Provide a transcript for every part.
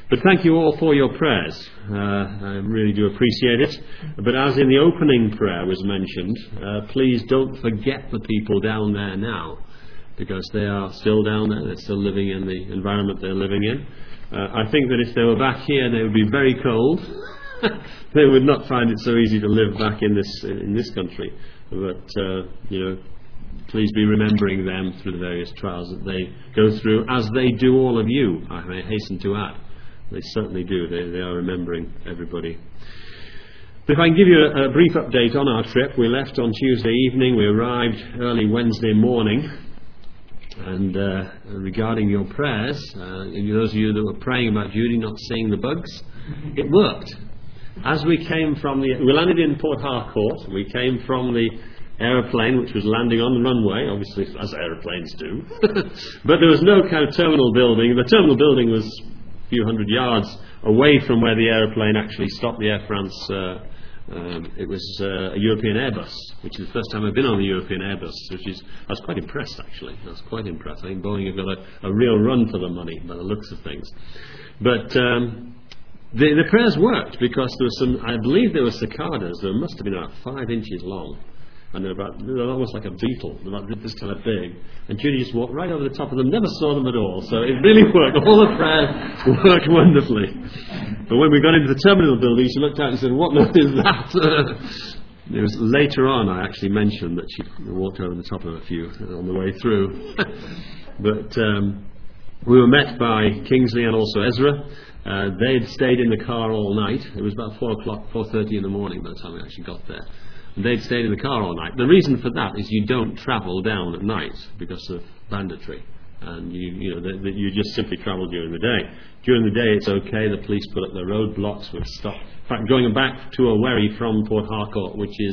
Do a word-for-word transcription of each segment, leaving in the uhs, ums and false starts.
But thank you all for your prayers. Uh, I really do appreciate it. But as in the opening prayer was mentioned, uh, please don't forget the people down there now, because they are still down there. They're still living in the environment they're living in. Uh, I think that if they were back here, they would be very cold. They would not find it so easy to live back in this in this country. But uh, you know, please be remembering them through the various trials that they go through, as they do all of you, I may hasten to add. They certainly do. They, they are remembering everybody. But if I can give you a, a brief update on our trip. We left on Tuesday evening. We arrived early Wednesday morning. And uh, regarding your prayers, uh, those of you that were praying about Judy not seeing the bugs, it worked. As we came from the... We landed in Port Harcourt. We came from the aeroplane, which was landing on the runway, obviously, as aeroplanes do. But there was no kind of terminal building. The terminal building was a few hundred yards away from where the aeroplane actually stopped, the Air France. Uh, um, it was uh, a European Airbus, which is the first time I've been on a European Airbus, which is... I was quite impressed, actually. I was quite impressed. I think Boeing have got a, a real run for the money, by the looks of things. But... Um, The, the prayers worked, because there was some, I believe there were cicadas. There must have been about five inches long, and they're about, they're almost like a beetle. They're about this kind of big. And Judy just walked right over the top of them, never saw them at all. So it really worked. All the prayers worked wonderfully. But when we got into the terminal building, she looked out and said, "What on earth is that?" It was later on I actually mentioned that she walked over the top of a few on the way through. But um, we were met by Kingsley and also Ezra. Uh, they'd stayed in the car all night. It was about four o'clock, four thirty in the morning by the time we actually got there. And they'd stayed in the car all night. The reason for that is you don't travel down at night because of banditry, and you you know the, the, you just simply travel during the day. During the day, it's okay. The police put up their roadblocks. We've stopped. In fact, going back to a wherry from Port Harcourt, which is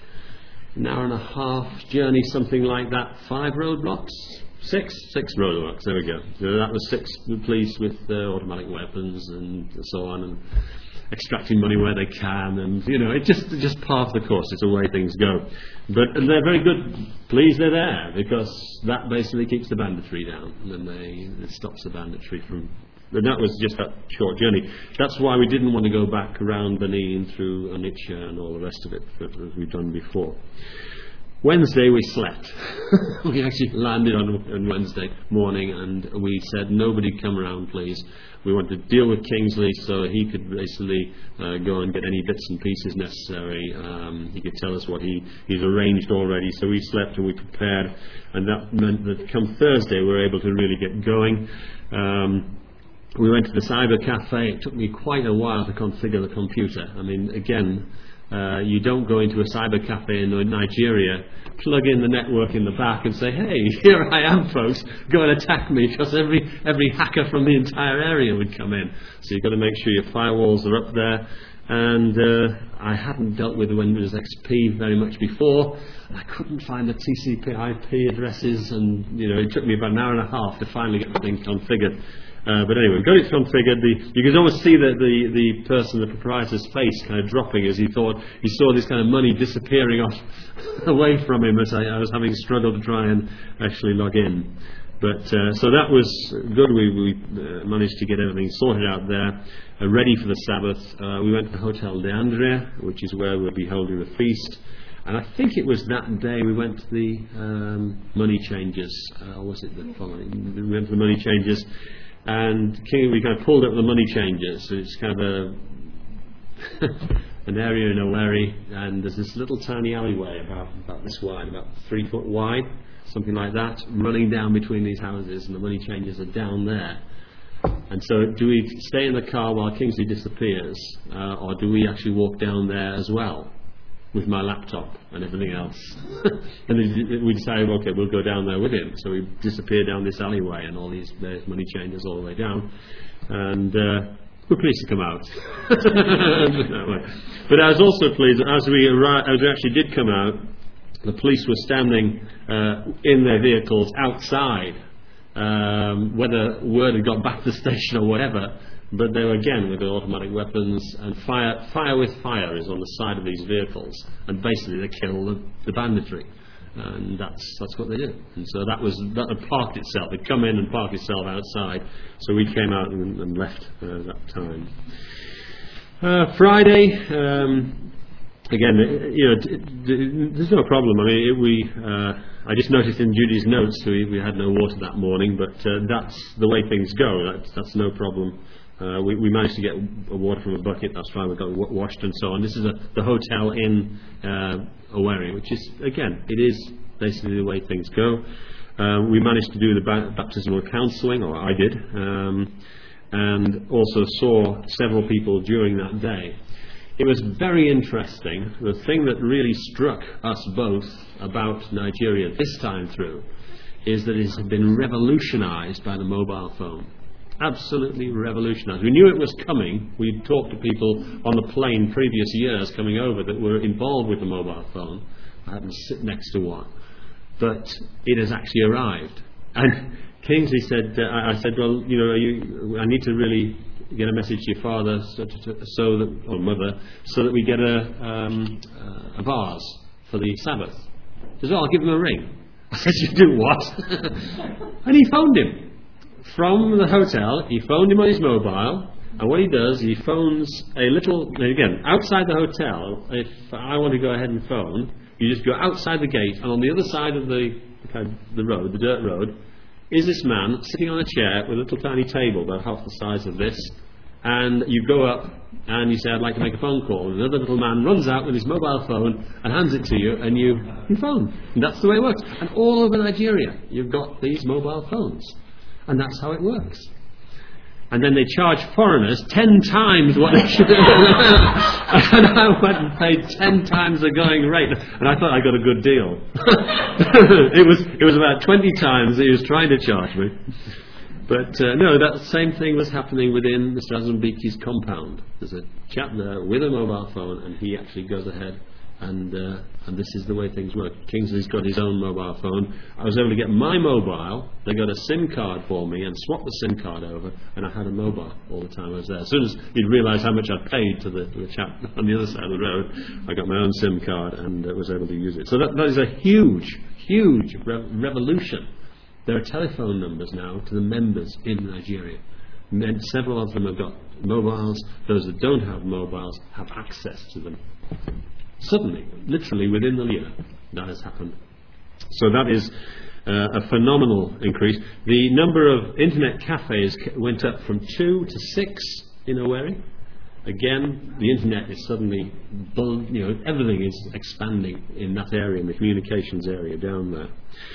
an hour and a half journey, something like that. Five roadblocks. Six, six roadblocks. There we go. So that was six police with uh, automatic weapons and so on, and extracting money where they can, and you know, it just just part of the course. It's the way things go. But and they're very good. Please, they're there because that basically keeps the banditry down, and they it stops the banditry from. And that was just that short journey. That's why we didn't want to go back around Benin through Onitsha and all the rest of it that we've done before. Wednesday we slept. We actually landed on, on Wednesday morning, and we said, nobody come around please. We want to deal with Kingsley so he could basically uh, go and get any bits and pieces necessary. Um, he could tell us what he, he's arranged already. So we slept and we prepared, and that meant that come Thursday we were able to really get going. Um, we went to the cyber cafe. It took me quite a while to configure the computer. I mean, again, Uh, you don't go into a cyber cafe in Nigeria, plug in the network in the back and say, "Hey, here I am, folks, go and attack me," because every every hacker from the entire area would come in. So you've got to make sure your firewalls are up there. And uh, I hadn't dealt with Windows X P very much before. I couldn't find the T C P I P addresses, and you know, it took me about an hour and a half to finally get the thing configured. Uh, but anyway, got it configured. The, you could almost see the, the, the person, the proprietor's face kind of dropping as he thought he saw this kind of money disappearing off away from him as I, I was having struggled to try and actually log in. But uh, so that was good. We, we uh, managed to get everything sorted out there, uh, ready for the Sabbath. Uh, we went to the Hotel de Andrea, which is where we'll be holding the feast. And I think it was that day we went to the um, money changers. Uh, or was it the following? We went to the money changers. And King, we kind of pulled up the money changers. So it's kind of a an area in a wherry, and there's this little tiny alleyway about about this wide, about three foot wide, something like that, running down between these houses, and the money changers are down there. And so, do we stay in the car while Kingsley disappears, uh, or do we actually walk down there as well? With my laptop and everything else. And then we decided, okay, we'll go down there with him. So we disappeared down this alleyway and all these various money changers all the way down. And uh, we're pleased to come out. But I was also pleased that as we, arri- as we actually did come out, the police were standing uh, in their vehicles outside. Um, whether word had got back to the station or whatever, but they were again with their automatic weapons, and fire fire with fire is on the side of these vehicles, and basically they kill the, the banditry. and that's that's what they do. And so that was that had parked itself. It come in and parked itself outside. So we came out and, and left uh, that time. Uh, Friday. Um, Again, you know, d- d- there's no problem. I mean, it, we. Uh, I just noticed in Judy's notes we, we had no water that morning, but uh, that's the way things go. That's, that's no problem. Uh, we, we managed to get water from a bucket. That's fine. We got w- washed and so on. This is a, the hotel in uh, Owerri, which is, again, it is basically the way things go. Uh, we managed to do the ba- baptismal counselling, or I did, um, and also saw several people during that day. It was very interesting. The thing that really struck us both about Nigeria this time through is that it has been revolutionised by the mobile phone. Absolutely revolutionised. We knew it was coming. We'd talked to people on the plane previous years coming over that were involved with the mobile phone. I happened to sit next to one. But it has actually arrived. And Kingsley said, uh, I said, well, you know, you, I need to really get a message to your father so, to, so that, or mother, so that we get a, um, uh, a vase for the Sabbath. He says, oh, I'll give him a ring. I said, you do what? And he phoned him. From the hotel, he phoned him on his mobile, and what he does, he phones a little, again, outside the hotel. If I want to go ahead and phone, you just go outside the gate, and on the other side of the, kind of the road, the dirt road, is this man sitting on a chair with a little tiny table about half the size of this, and you go up and you say, I'd like to make a phone call, and another little man runs out with his mobile phone and hands it to you, and you can phone. And that's the way it works. And all over Nigeria you've got these mobile phones, and that's how it works. And then they charge foreigners ten times what they should. And I went and paid ten times the going rate, and I thought I got a good deal. it was it was about twenty times that he was trying to charge me. But uh, no, that same thing was happening within Mister Azumbiki's compound. There's a chap there with a mobile phone, and he actually goes ahead, and uh, and this is the way things work. Kingsley's got his own mobile phone. I was able to get my mobile. They got a SIM card for me and swapped the SIM card over, and I had a mobile all the time I was there. As soon as he'd realised how much I'd paid to the, to the chap on the other side of the road, I got my own SIM card and uh, was able to use it. So that, that is a huge, huge re- revolution. There are telephone numbers now to the members in Nigeria. Men, several of them have got mobiles. Those that don't have mobiles have access to them. Suddenly, literally within the year, that has happened. So that is uh, a phenomenal increase. The number of internet cafes went up from two to six in Owerri. Again, the internet is suddenly, you know, everything is expanding in that area, in the communications area down there.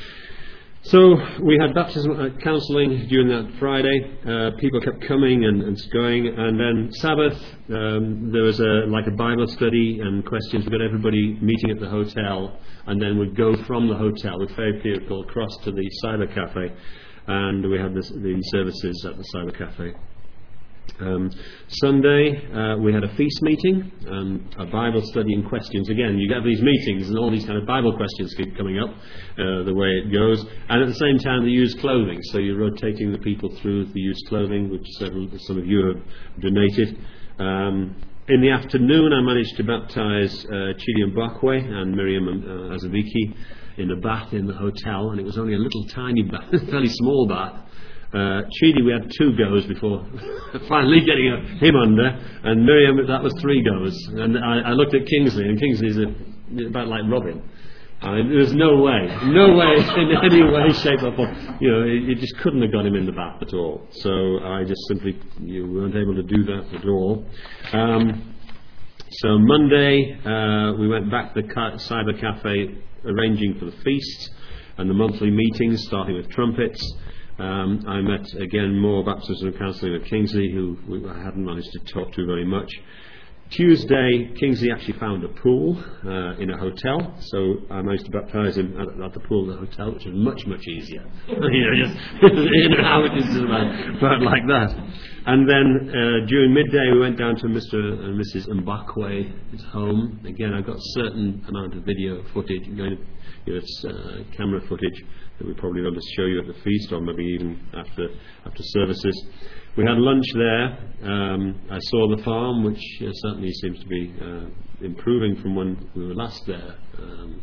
So we had baptism uh, counselling during that Friday. Uh, people kept coming and, and going, and then Sabbath um, there was a like a Bible study and questions. We got everybody meeting at the hotel, and then we'd go from the hotel with Faith Vehicle across to the Cyber Cafe, and we had this, the services at the Cyber Cafe. Um, Sunday uh, we had a feast meeting and a Bible study and questions. Again, you get these meetings and all these kind of Bible questions keep coming up, uh, the way it goes, and at the same time the used clothing. So you're rotating the people through the used clothing, which several, some of you have donated. Um, in the afternoon I managed to baptise uh, Chidi Mbakwe and Miriam uh, Azubiki in a bath in the hotel, and it was only a little tiny bath, a fairly small bath. Uh, Chidi, we had two goes before finally getting a, him under, and Miriam, that was three goes. And I, I looked at Kingsley, and Kingsley's a, about like Robin. I mean, there's no way, no way, in any way, shape or form. You know, it, it just couldn't have got him in the bath at all. So I just simply, you weren't able to do that at all. Um, so Monday, uh, we went back to the Cyber Cafe, arranging for the feast and the monthly meetings, starting with trumpets. Um, I met again more baptism and counselling with Kingsley, who we, I hadn't managed to talk to very much. Tuesday, Kingsley actually found a pool uh, in a hotel, so I managed to baptise him at, at the pool of the hotel, which was much, much easier. You know, just in and out, just about, about like that. And then uh, during midday, we went down to Mister and Missus Mbakwe's home. Again, I got a certain amount of video footage, you know, it's uh, camera footage that we probably want to show you at the feast, or maybe even after after services. We had lunch there. Um, I saw the farm, which uh, certainly seems to be uh, improving from when we were last there. Um,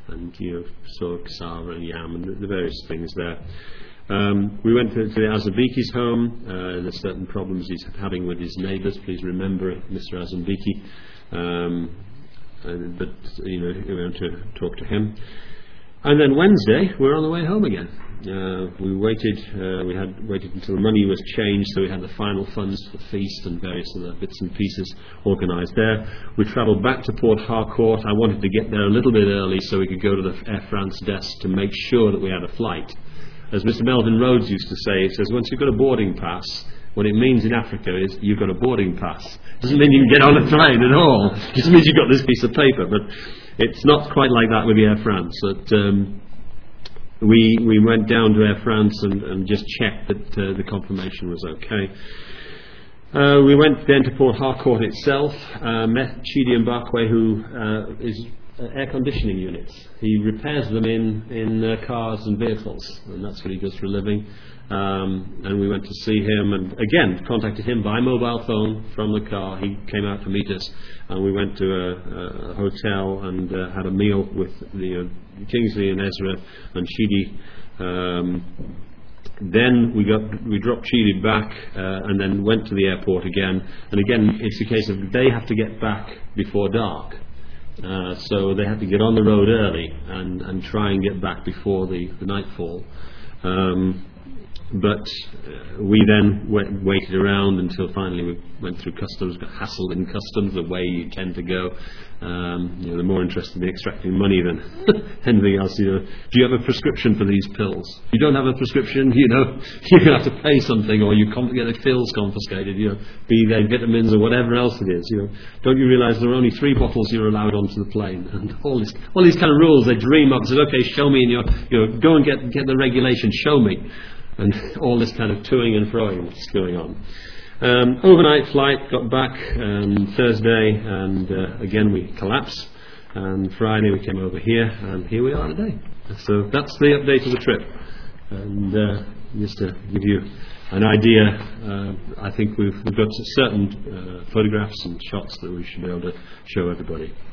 and you know, saw cassava and yam and the, the various things there. Um, we went to, to the Azambiki's home. Uh, there's certain problems he's having with his neighbours. Please remember Mister Azambiki. Um, and, but you know, we went to talk to him. And then Wednesday, we were on the way home again. Uh, we waited. Uh, we had waited until the money was changed, so we had the final funds for the feast and various other bits and pieces organised there. We travelled back to Port Harcourt. I wanted to get there a little bit early so we could go to the Air France desk to make sure that we had a flight. As Mister Melvin Rhodes used to say, he says, once you've got a boarding pass, what it means in Africa is you've got a boarding pass. It doesn't mean you can get on a plane at all. It just means you've got this piece of paper. But it's not quite like that with the Air France. But, um, we we went down to Air France and, and just checked that uh, the confirmation was okay. Uh, we went then to Port Harcourt itself, uh, met Chidi Mbakwe, who uh, is uh, air conditioning units. He repairs them in, in uh, cars and vehicles, and that's what he does for a living. Um, and we went to see him, and again contacted him by mobile phone from the car. He came out to meet us, and we went to a, a hotel and uh, had a meal with the uh, Kingsley and Ezra and Chidi. Um, then we got we dropped Chidi back uh, and then went to the airport again. And again, it's a case of they have to get back before dark. Uh, so they had to get on the road early and, and try and get back before the, the nightfall. Um, But uh, we then went, waited around until finally we went through customs, got hassled in customs, the way you tend to go. Um, you know, they're more interested in extracting money than anything else. You know, do you have a prescription for these pills? If you don't have a prescription, you know, you're going to have to pay something, or you com- get the pills confiscated. You know, be they vitamins or whatever else it is. You know, don't you realise there are only three bottles you're allowed onto the plane, and all this, all these kind of rules they dream up. And said, okay, show me, and you you know, go and get get the regulations. Show me. And all this kind of toing and froing that's going on. Um, overnight flight, got back um, Thursday, and uh, again we collapsed. And Friday we came over here, and here we are today. So that's the update of the trip. And uh, just to give you an idea, uh, I think we've, we've got certain uh, photographs and shots that we should be able to show everybody.